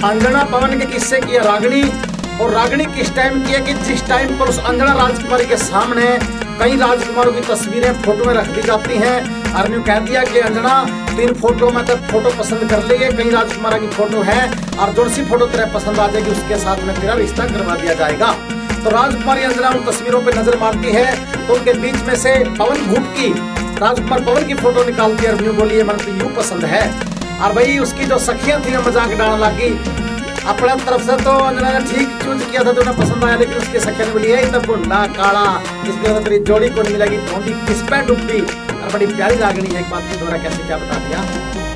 अंजना पवन के किस्से की रागिनी, और रागिनी किस टाइम की है कि जिस टाइम पर उस अंजना राजकुमारी के सामने कई राजकुमारों की तस्वीरें फोटो में रख दी जाती हैं और न्यू कह दिया कि अंजना तो इन फोटो में तो फोटो पसंद कर लेंगे, कई राजकुमार की फोटो है और जो सी फोटो तेरा पसंद आ जाएगी उसके साथ में तेरा रिश्ता करवा दिया जाएगा। तो राजकुमारी अंजना उन तस्वीरों पे नजर मारती है तो उनके बीच में से पवन भूप की राजकुमार पवन की फोटो निकालती है और न्यू बोली है मन तो यूं पसंद है। और भाई उसकी जो सखियां थी मजाक डालने लगी अपने तरफ से, तो अंजना ने ठीक चूज किया था जो उन्हें पसंद आया, लेकिन उसकी सखिया ने बोली है इतना बुंडा काला इसके अंदर तेरी जोड़ी को नहीं मिलेगी, धोंदी किस पे डूबती। और बड़ी प्यारी रागिनी है, एक बात की द्वारा कैसे क्या बता दिया।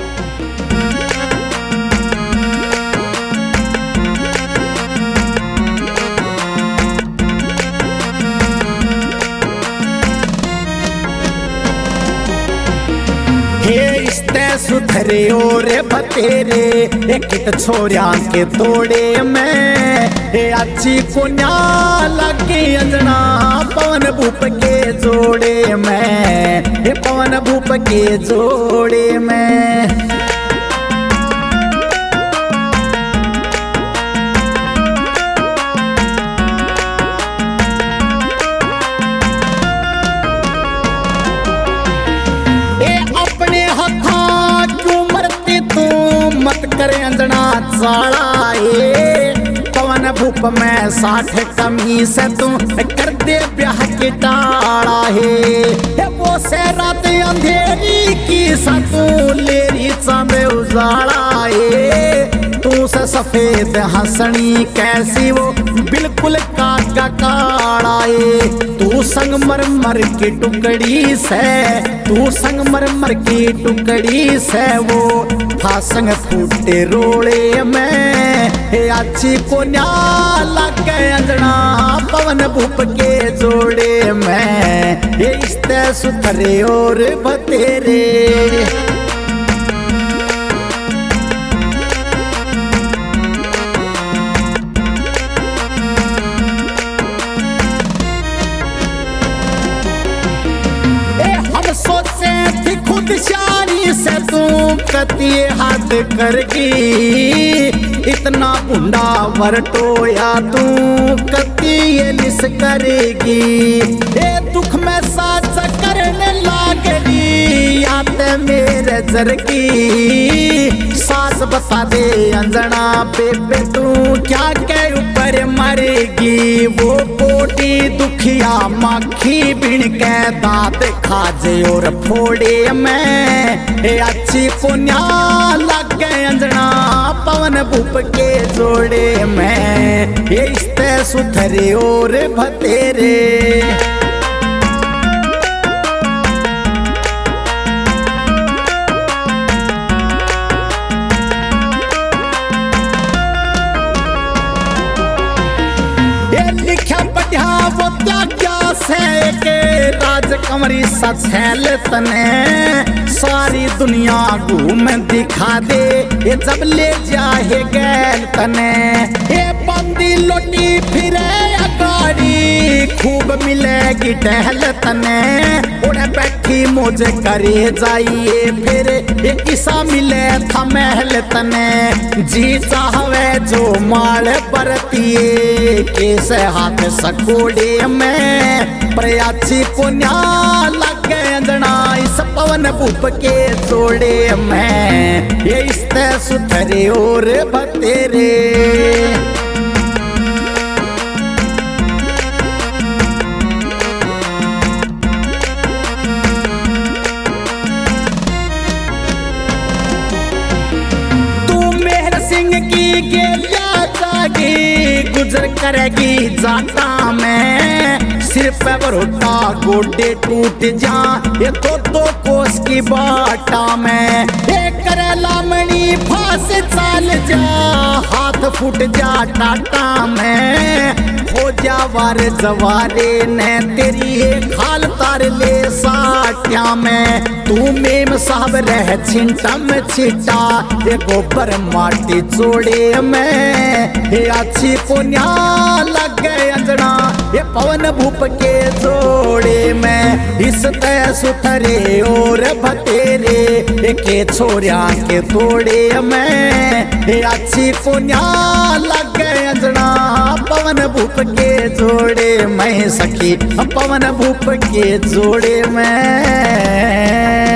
सुधरे और बतेरे एक छोरिया के तोड़े में अच्छी को न्या लगे अंजना पवन भूप के जोड़े में, पवन भूप के जोड़े में। मत करे अंजना चाड़ाए पवन भूप में 60 कमी से तू कर दे ब्याह के टाड़ा है वो से रात अंधेरी की सतू लेरी चांद उजाड़ा है तू से सफेद हंसनी कैसी वो बिल्कुल काका काड़ा है तू संगमरमर की टुकड़ी से, तू संगमरमर की टुकड़ी से वो फासंग फूटे रोड़े में अच्छी को न्या लगे अंजना पवन भूप के जोड़े में इस्ते सुथरे और बतेरे। शारी से तू कती हाथ करगी इतना बुंडा वरटोया तू कती ये निस करेगी ए दुख में साथ करने लागरी आते मेरे जरगी सास बता दे अंजना बेबे तू क्या के ऊपर मरेगी वो कोटी दुखिया माखी बिन के दांत खाजे और फोड़े में अच्छी को न्या लग गए अंजना पवन भूप के जोड़े में इस्ते सुथरे और बतेरे। लिखा बढ़िया वो क्या से के राजकमरी सछैल तने सारी दुनिया घूम दिखा दे ये जब ले जाए गैल तने ये बंदी लोटी फिरे गाड़ी खूब मिलेगी टहल तने उड़े बैठी मुझे करे जाइए फिर ये किसा मिले था महल तने जी चाहवे जो माल बरतिए कैसे हाथ सकोड़े में प्रयाची को न्या लग गए अंजना इस पवन भूप के जोड़े में ये इस्ते सुथरे और बतेरे। गुजर करेगी जाता में सिर पे बरोटा गोडे टूट जा ये तो कोस की बाटा में एक करेला मणि फांस चाल जा हाथ फूट जा टाटा में हो जा वार जवारे ने तेरी खाल तार ले साट्या में तू मेम साहब रह छिंटम छिटा ये गोबर माटी चोड़े में अच्छी को न्या लग गए अंजना ये पवन भूप के जोड़े में इस तय सुथरे और भतेरे के छोरिया के तोड़े में अच्छी को न्या लगे अंजना पवन भूप के जोड़े में सखी पवन भूप के जोड़े में।